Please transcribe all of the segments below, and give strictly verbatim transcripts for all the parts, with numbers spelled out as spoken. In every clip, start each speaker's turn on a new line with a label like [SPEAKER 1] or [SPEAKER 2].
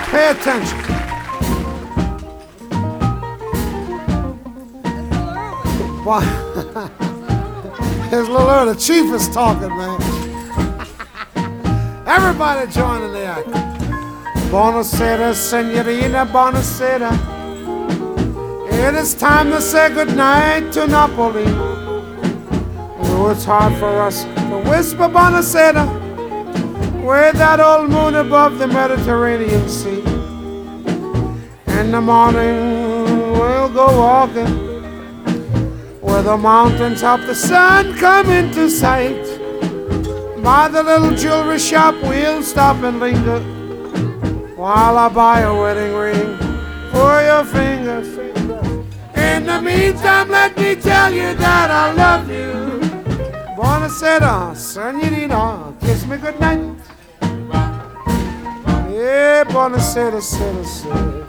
[SPEAKER 1] Pay attention. Why? It's little early. The chief is talking, man. Everybody joining the act. Buonasera, Signorina, buonasera. It is time to say goodnight to Napoli. Oh, it's hard for us to whisper buonasera with that old moon above the Mediterranean Sea. In the morning we'll go walking where the mountains of the sun come into sight. By the little jewelry shop we'll stop and linger while I buy a wedding ring for your finger. In the meantime, let me tell you that I love you. Buonasera, Signorina, kiss me goodnight. Yeah, buonasera, sera, sera.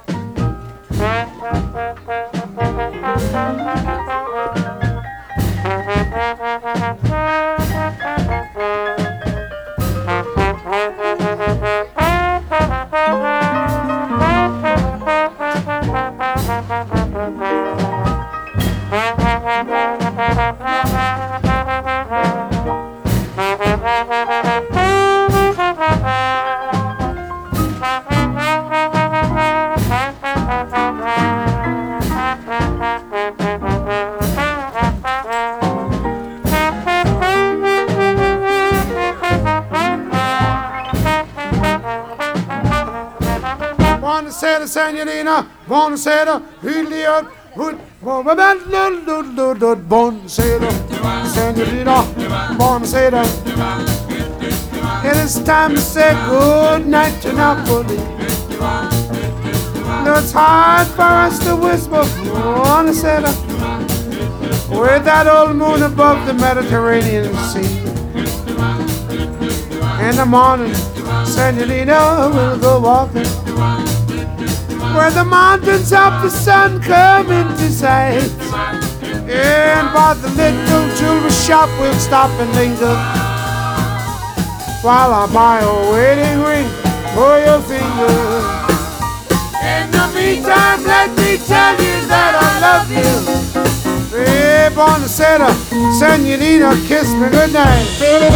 [SPEAKER 1] Buonasera, Signorina, buonasera, Julio, buonasera, Signorina, buonasera. It is time to say good night to Napoli. No, it's hard for us to whisper buonasera with that old moon above the Mediterranean Sea. In the morning, Signorina, we'll go walking where the mountains of the sun come into sight. And by the little jewelry shop we'll stop and linger while I buy a wedding ring for your finger. In the meantime, let me tell you that I love you. Hey, buonasera, Signorina, kiss me goodnight.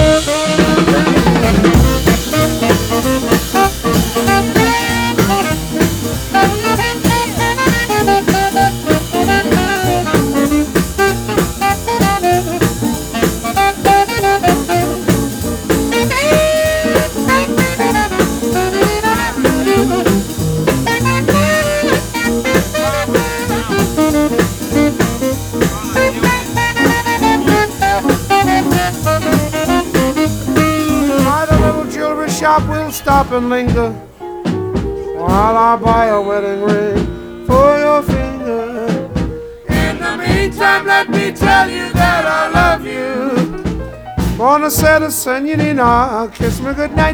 [SPEAKER 1] Shop we'll stop and linger while I buy a wedding ring for your finger. In the meantime, let me tell you that I love you. Buonasera, Signorina, kiss me goodnight.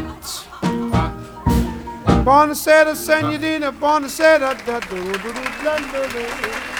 [SPEAKER 1] Buonasera, Signorina, buonasera.